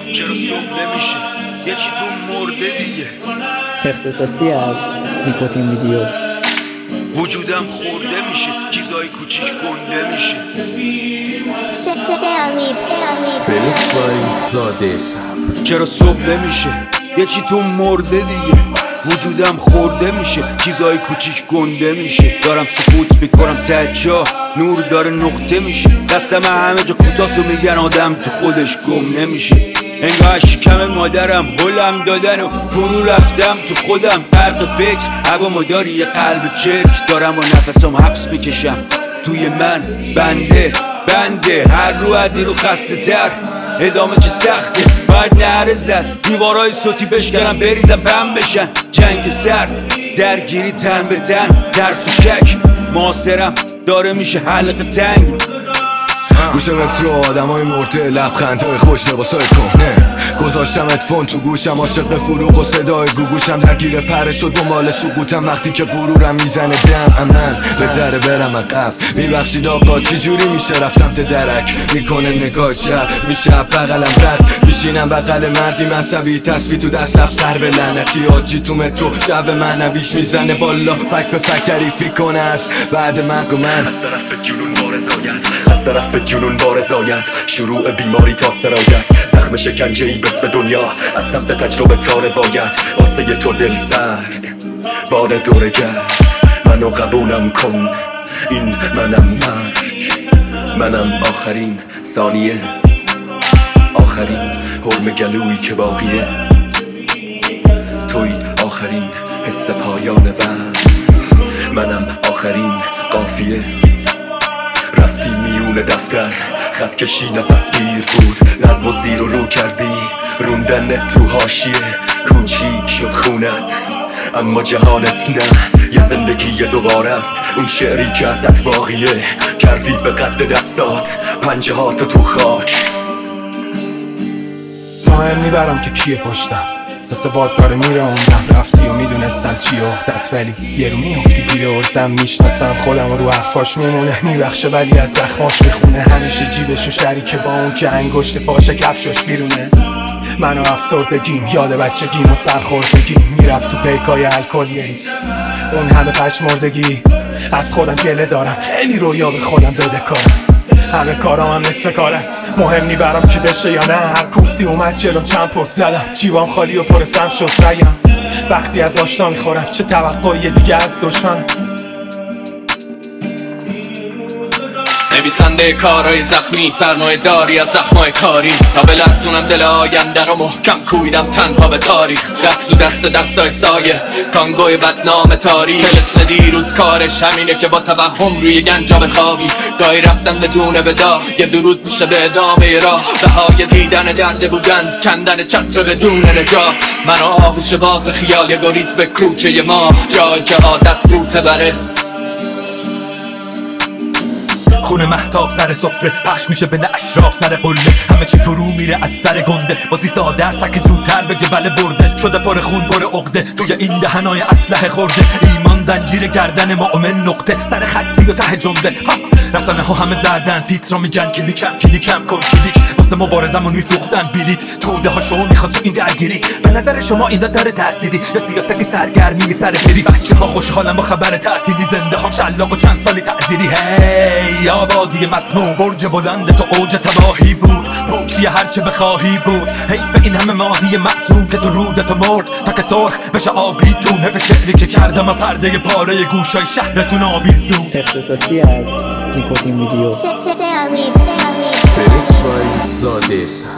چرا صبح نمیشه یکی تو مرده دیگه. اختصاصی از نیکوتین ویدیو. وجودم خورده میشه چیزای کوچیک گنده میشه. رمیکس بای زاده صبر. چرا صبح نمیشه یکی تو مرده دیگه. وجودم خورده میشه چیزای کوچیک گنده میشه. دارم سکوت میکنم ته جا نور داره نقطه میشه. دستم همه جا کوتاست و میگن آدم تو خودش گم نمیشه. انگاه شکم مادرم هلم دادن و فرو رفتم تو خودم. فرق فکر هوا مداری یه قلب چرک دارم و نفسم حبس میکشم توی من. بنده هر رو عدی رو خسته تر. ادامه چه سخته باید نهره زد. دیوارای صوتی بشکنم بریزم بم بشن. جنگ سرد درگیری تن به تن. ترس و شک معاصرم داره میشه حلقه تنگ. گوش مترو آدمای مرده لبخندهای خوش لباسای کهنه. گذاشتم ادفون تو گوشم عاشق فروغ و صدای گوگوشم درگیر پرش و دنبال سقوطم. وقتی که غرورم میزنه دم عمل به در برم عقب. میبخشید آقا چی جوری میشه رفت سمت درک. میکنه نگاه شب میشه بغلم رد. میشینم بغل مردی مذهبی تسبیح تو دست لفظ قرب لعنتی آجی تو مترو شب من نویش میزنه بالا فک به فک تعریفی کنه است بعد مرگ و من. از طرف به جنون بارزاید شروع بیماری تا سرایت. زخم شکنجه‌ای بس به دنیا از سمت تجربه تا روایت. واسه تو دل سرد باد دوره گرد. منو قبولم کن این منم مرگ. منم آخرین ثانیه آخرین حرم گلویی که باقیه. توی آخرین حس پایان وقت. منم آخرین قافیه. رفتی میون دفتر خط کشی نفسگیر بود. نظم و زیر و رو کردی روندن تو حاشیه. کوچیک شد خونت اما جهانت نه. یه زندگی دوباره است اون شعری که ازت باقیه. کردی به قد دستات پنجه هاتو تو خاک. مهم میبرم که کیه پشتم مثل باد داره میره عمرم. رفتی و میدونستم چی اختت ولی یه رو میافتی گیر ارزم. میشناسم خودم و رو حرفاش میمونه. میبخشه ولی از زخماش میخونه. همیشه جیبشو شریکه با اون که انگشت پاشه کفشش بیرونه. منو افسردگیم یاد بچگیم و سرخوردگیم میرفت تو پیکای الکل یه ریز. اون همه پشمردگی از خودم گله دارم. خیلی رویا به خودم بده کارم. همه کارام هم نصف کار است. مهم میبرم که بشه یا نه. هر کوفتی اومد جلوم چند پک زدم. جیبام خالی و پر سم شد رگم. وقتی از آشنا میخورم چه توقعی دیگه از دشمن. نویسنده کارهای زخمی سرمایه داری از زخمای کاری. تا بلرزونم دل آینده رو محکم کویدم تنها به تاریخ. دست تو دستای سایه کانگوی بدنام تاریخ. طلسم دیروز کارش همینه که با توهم روی گنجا بخوابی. گاهی رفتن بدون ودا یه درود میشه به ادامه راه. بهای دیدن درد بودن کندن چتر بدون نجات. من آغوش باز خیال یه گریز به کوچه ما. جایی که عادت روته بره. خونه مهتاب سر سفره پخش میشه بین اشراف سر قله. همه چی فرو میره از سر گنده. بازی ساده است که زودتر بگه بله برده. شده پر خون پر عقده توی این دهنای اسلحه خورده. ایمان زنجیر گردن مؤمن نقطه سر خطی و ته جمله. رسانه ها همه زدن تیتر رو میگن کلیکم کن کلیک. واسه مبارزمون میفروختن بلیت. توده ها شما میخوان تو این درگیری. به نظر شما اینا داره تأثیری یا سیاستی سرگرمی سر بری. بچه ها خوشحالن با خبر تعطیلی. زنده ها شلاق و چند سالی تعزیری. هی آبادی مسموم برج بلند تو اوج تباهی بود. پوچی هرچه بخواهی بود. حیف این همه ماهی معصوم که تو رودتو مرد تا که سرخ بشه آبیتون. حیف شعری که کردم پرده پاره گوشای شهرتون آویزون. اختصاصی از نیکوتین ویدیو. رمیکس بای زاده صبر.